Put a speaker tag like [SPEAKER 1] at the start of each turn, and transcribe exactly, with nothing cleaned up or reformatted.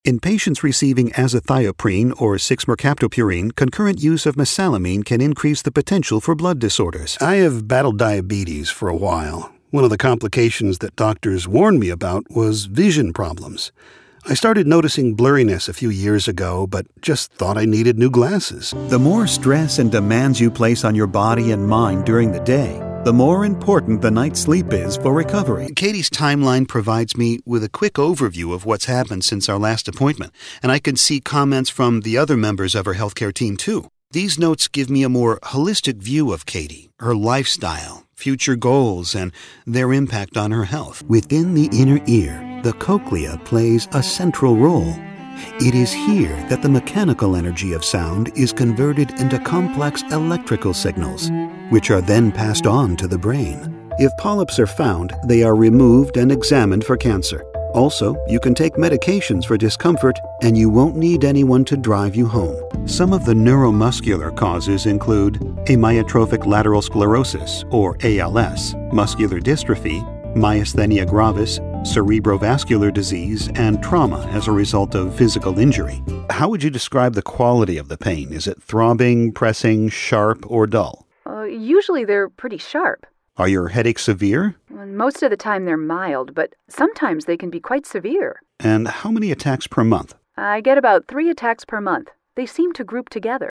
[SPEAKER 1] In patients receiving azathioprine or six mercaptopurine, concurrent use of mesalamine can increase the potential for blood disorders.
[SPEAKER 2] I have battled diabetes for a while. One of the complications that doctors warned me about was vision problems. I started noticing blurriness a few years ago, but just thought I needed new glasses.
[SPEAKER 1] The more stress and demands you place on your body and mind during the day, the more important the night's sleep is for recovery. Katie's timeline provides me with a quick overview of what's happened since our last appointment, and I can see comments from the other members of her healthcare team too. These notes give me a more holistic view of Katie, her lifestyle, future goals, and their impact on her health. Within the inner ear, the cochlea plays a central role. It is here that the mechanical energy of sound is converted into complex electrical signals, which are then passed on to the brain. If polyps are found, they are removed and examined for cancer. Also, you can take medications for discomfort, and you won't need anyone to drive you home. Some of the neuromuscular causes include amyotrophic lateral sclerosis, or A L S, muscular dystrophy, myasthenia gravis, cerebrovascular disease, and trauma as a result of physical injury. How would you describe the quality of the pain? Is it throbbing, pressing, sharp, or dull?
[SPEAKER 3] Uh, usually they're pretty sharp.
[SPEAKER 1] Are your headaches severe?
[SPEAKER 3] Most of the time they're mild, but sometimes they can be quite severe.
[SPEAKER 1] And how many attacks per month?
[SPEAKER 3] I get about three attacks per month. They seem to group together.